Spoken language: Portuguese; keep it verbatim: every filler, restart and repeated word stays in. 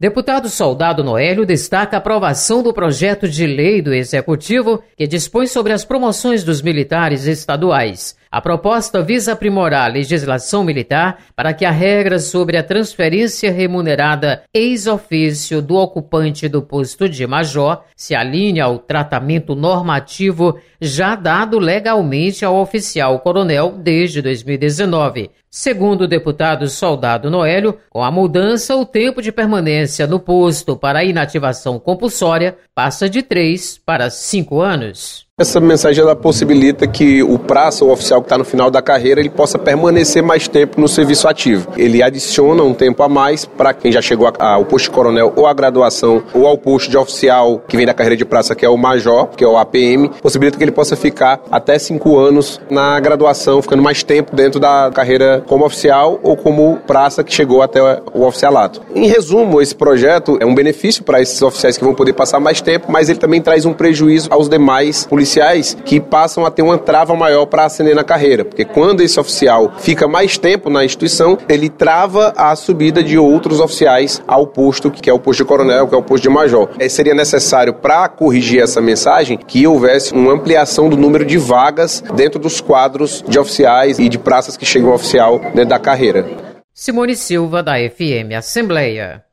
Deputado Soldado Noélio destaca a aprovação do projeto de lei do Executivo que dispõe sobre as promoções dos militares estaduais. A proposta visa aprimorar a legislação militar para que a regra sobre a transferência remunerada ex ofício do ocupante do posto de major se alinhe ao tratamento normativo já dado legalmente ao oficial coronel desde dois mil e dezenove. Segundo o deputado Soldado Noélio, com a mudança, o tempo de permanência no posto para a inativação compulsória passa de três para cinco anos. Essa mensagem ela possibilita que o praça, o oficial que está no final da carreira, ele possa permanecer mais tempo no serviço ativo. Ele adiciona um tempo a mais para quem já chegou ao posto de coronel ou à graduação ou ao posto de oficial que vem da carreira de praça, que é o major, que é o A P M, possibilita que ele possa ficar até cinco anos na graduação, ficando mais tempo dentro da carreira como oficial ou como praça que chegou até o oficialato. Em resumo, esse projeto é um benefício para esses oficiais que vão poder passar mais tempo, mas ele também traz um prejuízo aos demais policiais que passam a ter uma trava maior para ascender na carreira, porque quando esse oficial fica mais tempo na instituição, ele trava a subida de outros oficiais ao posto, que é o posto de coronel, que é o posto de major. É, seria necessário, para corrigir essa mensagem, que houvesse uma ampliação do número de vagas dentro dos quadros de oficiais e de praças que chegam ao oficial dentro da carreira. Simone Silva, da F M Assembleia.